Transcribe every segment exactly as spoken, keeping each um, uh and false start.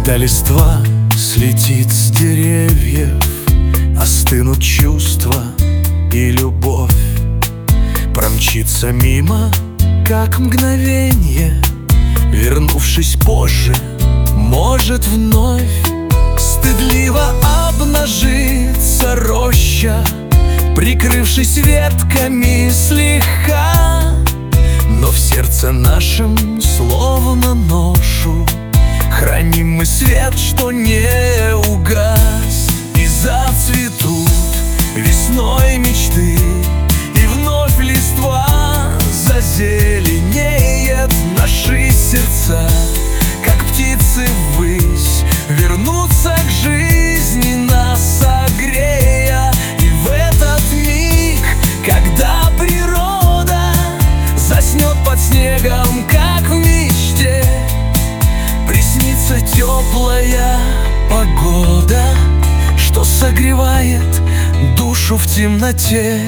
Когда листва слетит с деревьев, остынут чувства и любовь, промчится мимо, как мгновенье, вернувшись позже, может вновь стыдливо обнажится роща, прикрывшись ветками слегка. Но в сердце нашем, словно ношу, храним мы свет, что не угас. И зацветут весной мечты, и вновь листва зазеленеет. Наши сердца, как птицы ввысь, вернутся к жизни, нас согрея. И в этот миг, когда природа заснет под снегом, как в мечте, приснится теплая погода, что согревает душу в темноте.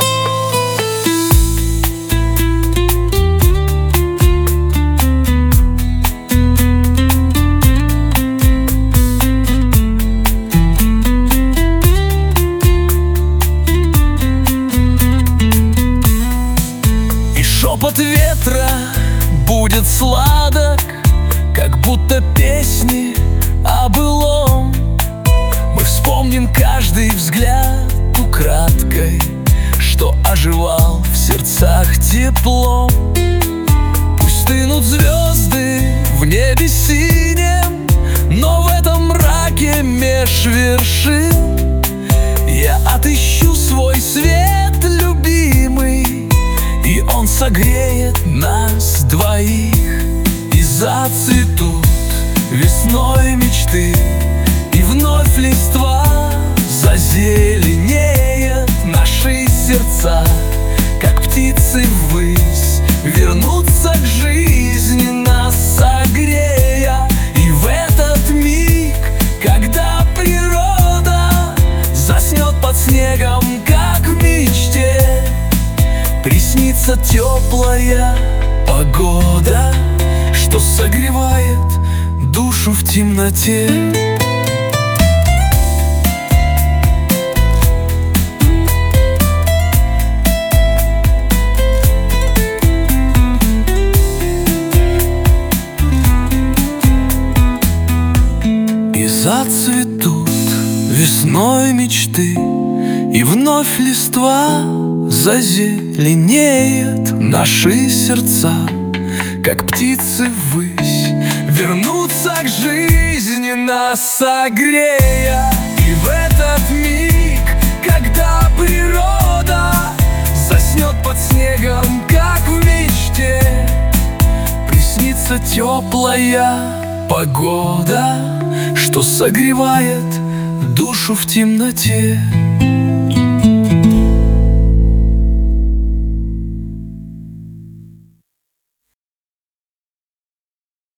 Шепот ветра будет сладок, как будто песни о былом. Мы вспомним каждый взгляд украдкой, что оживал в сердцах теплом. Пусть стынут звезды в небе синем, но в этом мраке меж вершин я отыщу свой свет любимый, и он согреет нас двоих. И зацветут весной мечты, и вновь листва зазеленеет. Наши сердца, как птицы ввысь, вернутся к жизни, нас согрея. И в этот миг, когда природа заснет под снегом, как в мечте, приснится теплая погода, что согревает душу в темноте. И зацветут весной мечты, и вновь листва зазеленеет. Наши сердца, как птицы ввысь, вернутся к жизни, нас согрея. И в этот миг, когда природа заснет под снегом, как в мечте, приснится теплая погода, что согревает душу в темноте.